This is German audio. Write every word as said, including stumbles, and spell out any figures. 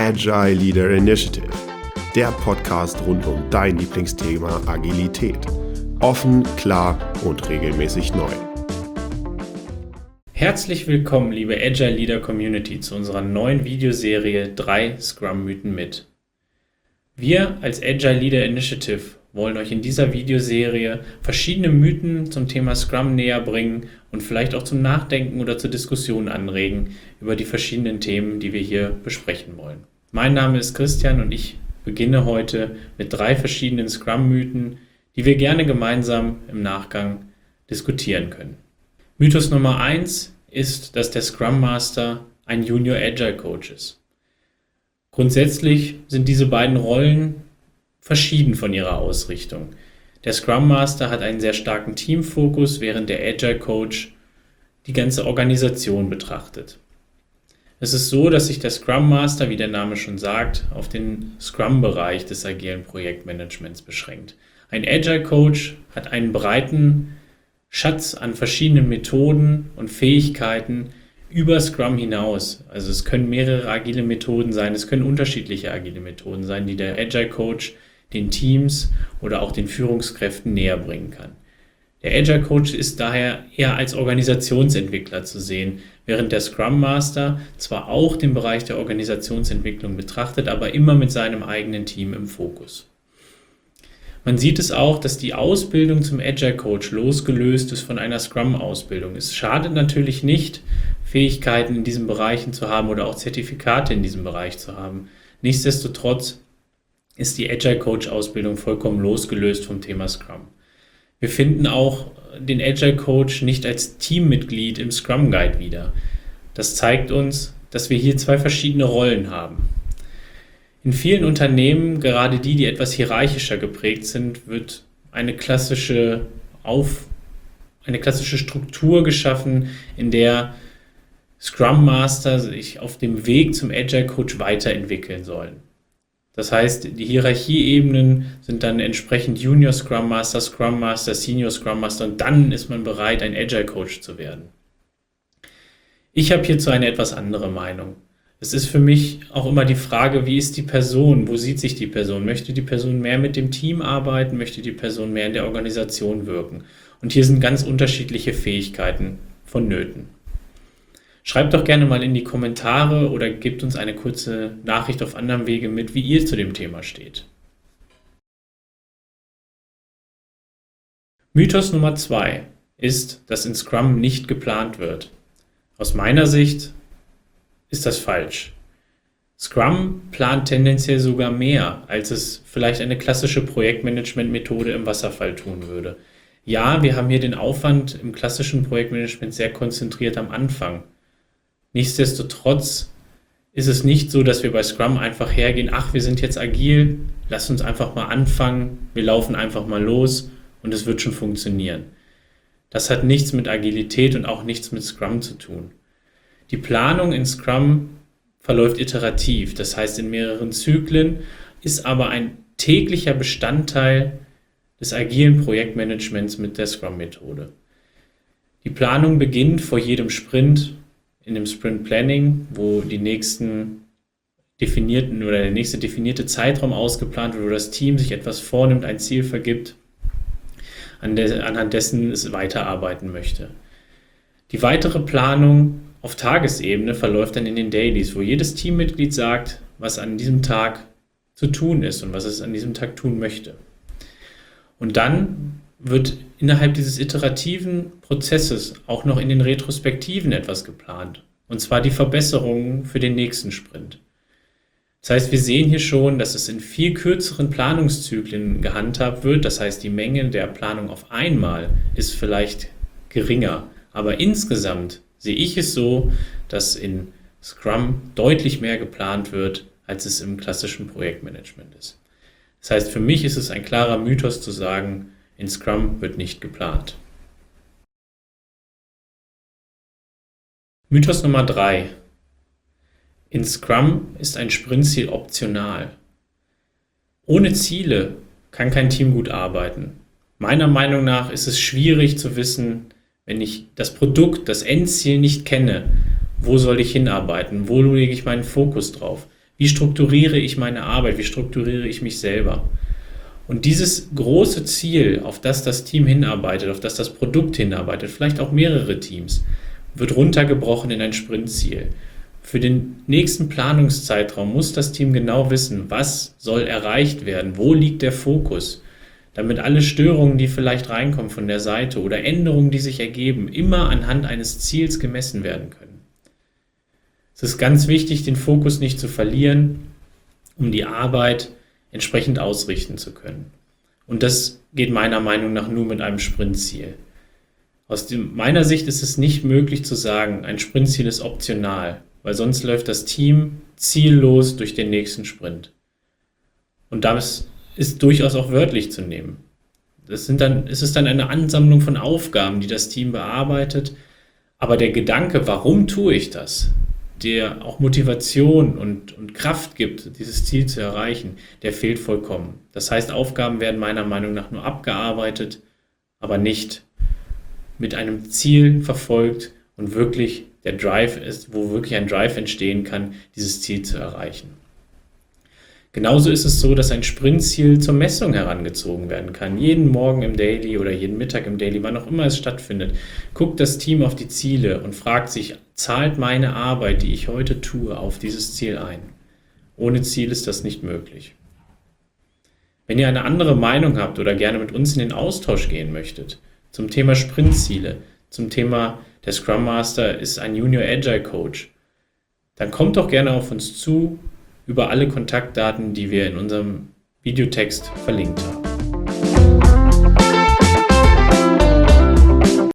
Agile Leader Initiative, der Podcast rund um dein Lieblingsthema Agilität. Offen, klar und regelmäßig neu. Herzlich willkommen, liebe Agile Leader Community, zu unserer neuen Videoserie drei Scrum-Mythen mit. Wir als Agile Leader Initiative wollen euch in dieser Videoserie verschiedene Mythen zum Thema Scrum näher bringen und vielleicht auch zum Nachdenken oder zur Diskussion anregen über die verschiedenen Themen, die wir hier besprechen wollen. Mein Name ist Christian und ich beginne heute mit drei verschiedenen Scrum-Mythen, die wir gerne gemeinsam im Nachgang diskutieren können. Mythos Nummer eins ist, dass der Scrum Master ein Junior Agile Coach ist. Grundsätzlich sind diese beiden Rollen verschieden von ihrer Ausrichtung. Der Scrum Master hat einen sehr starken Teamfokus, während der Agile Coach die ganze Organisation betrachtet. Es ist so, dass sich der Scrum Master, wie der Name schon sagt, auf den Scrum-Bereich des agilen Projektmanagements beschränkt. Ein Agile Coach hat einen breiten Schatz an verschiedenen Methoden und Fähigkeiten über Scrum hinaus. Also es können mehrere agile Methoden sein, es können unterschiedliche agile Methoden sein, die der Agile Coach den Teams oder auch den Führungskräften näher bringen kann. Der Agile Coach ist daher eher als Organisationsentwickler zu sehen, während der Scrum Master zwar auch den Bereich der Organisationsentwicklung betrachtet, aber immer mit seinem eigenen Team im Fokus. Man sieht es auch, dass die Ausbildung zum Agile Coach losgelöst ist von einer Scrum-Ausbildung. Es schadet natürlich nicht, Fähigkeiten in diesen Bereichen zu haben oder auch Zertifikate in diesem Bereich zu haben. Nichtsdestotrotz ist die Agile Coach Ausbildung vollkommen losgelöst vom Thema Scrum. Wir finden auch den Agile Coach nicht als Teammitglied im Scrum Guide wieder. Das zeigt uns, dass wir hier zwei verschiedene Rollen haben. In vielen Unternehmen, gerade die, die etwas hierarchischer geprägt sind, wird eine klassische, Auf, eine klassische Struktur geschaffen, in der Scrum Master sich auf dem Weg zum Agile Coach weiterentwickeln sollen. Das heißt, die Hierarchieebenen sind dann entsprechend Junior Scrum Master, Scrum Master, Senior Scrum Master und dann ist man bereit, ein Agile Coach zu werden. Ich habe hierzu eine etwas andere Meinung. Es ist für mich auch immer die Frage, wie ist die Person, wo sieht sich die Person? Möchte die Person mehr mit dem Team arbeiten? Möchte die Person mehr in der Organisation wirken? Und hier sind ganz unterschiedliche Fähigkeiten vonnöten. Schreibt doch gerne mal in die Kommentare oder gebt uns eine kurze Nachricht auf anderem Wege mit, wie ihr zu dem Thema steht. Mythos Nummer zwei ist, dass in Scrum nicht geplant wird. Aus meiner Sicht ist das falsch. Scrum plant tendenziell sogar mehr, als es vielleicht eine klassische Projektmanagement-Methode im Wasserfall tun würde. Ja, wir haben hier den Aufwand im klassischen Projektmanagement sehr konzentriert am Anfang. Nichtsdestotrotz ist es nicht so, dass wir bei Scrum einfach hergehen, ach, wir sind jetzt agil, lass uns einfach mal anfangen, wir laufen einfach mal los und es wird schon funktionieren. Das hat nichts mit Agilität und auch nichts mit Scrum zu tun. Die Planung in Scrum verläuft iterativ, das heißt in mehreren Zyklen, ist aber ein täglicher Bestandteil des agilen Projektmanagements mit der Scrum-Methode. Die Planung beginnt vor jedem Sprint, in dem Sprint Planning, wo die nächsten definierten oder der nächste definierte Zeitraum ausgeplant wird, wo das Team sich etwas vornimmt, ein Ziel vergibt, an der, anhand dessen es weiterarbeiten möchte. Die weitere Planung auf Tagesebene verläuft dann in den Dailies, wo jedes Teammitglied sagt, was an diesem Tag zu tun ist und was es an diesem Tag tun möchte. Und dann wird innerhalb dieses iterativen Prozesses auch noch in den Retrospektiven etwas geplant. Und zwar die Verbesserungen für den nächsten Sprint. Das heißt, wir sehen hier schon, dass es in viel kürzeren Planungszyklen gehandhabt wird. Das heißt, die Menge der Planung auf einmal ist vielleicht geringer. Aber insgesamt sehe ich es so, dass in Scrum deutlich mehr geplant wird, als es im klassischen Projektmanagement ist. Das heißt, für mich ist es ein klarer Mythos zu sagen, in Scrum wird nicht geplant. Mythos Nummer drei. In Scrum ist ein Sprintziel optional. Ohne Ziele kann kein Team gut arbeiten. Meiner Meinung nach ist es schwierig zu wissen, wenn ich das Produkt, das Endziel nicht kenne, wo soll ich hinarbeiten, wo lege ich meinen Fokus drauf? Wie strukturiere ich meine Arbeit? Wie strukturiere ich mich selber? Und dieses große Ziel, auf das das Team hinarbeitet, auf das das Produkt hinarbeitet, vielleicht auch mehrere Teams, wird runtergebrochen in ein Sprintziel. Für den nächsten Planungszeitraum muss das Team genau wissen, was soll erreicht werden, wo liegt der Fokus, damit alle Störungen, die vielleicht reinkommen von der Seite oder Änderungen, die sich ergeben, immer anhand eines Ziels gemessen werden können. Es ist ganz wichtig, den Fokus nicht zu verlieren, um die Arbeit entsprechend ausrichten zu können. Und das geht meiner Meinung nach nur mit einem Sprintziel. Aus dem, meiner Sicht ist es nicht möglich zu sagen, ein Sprintziel ist optional, weil sonst läuft das Team ziellos durch den nächsten Sprint. Und das ist durchaus auch wörtlich zu nehmen. Das sind dann, es ist dann eine Ansammlung von Aufgaben, die das Team bearbeitet, aber der Gedanke, warum tue ich das, der auch Motivation und, und Kraft gibt, dieses Ziel zu erreichen, der fehlt vollkommen. Das heißt, Aufgaben werden meiner Meinung nach nur abgearbeitet, aber nicht mit einem Ziel verfolgt und wirklich der Drive ist, wo wirklich ein Drive entstehen kann, dieses Ziel zu erreichen. Genauso ist es so, dass ein Sprintziel zur Messung herangezogen werden kann. Jeden Morgen im Daily oder jeden Mittag im Daily, wann auch immer es stattfindet, guckt das Team auf die Ziele und fragt sich, zahlt meine Arbeit, die ich heute tue, auf dieses Ziel ein? Ohne Ziel ist das nicht möglich. Wenn ihr eine andere Meinung habt oder gerne mit uns in den Austausch gehen möchtet, zum Thema Sprintziele, zum Thema der Scrum Master ist ein Junior Agile Coach, dann kommt doch gerne auf uns zu über alle Kontaktdaten, die wir in unserem Videotext verlinkt haben.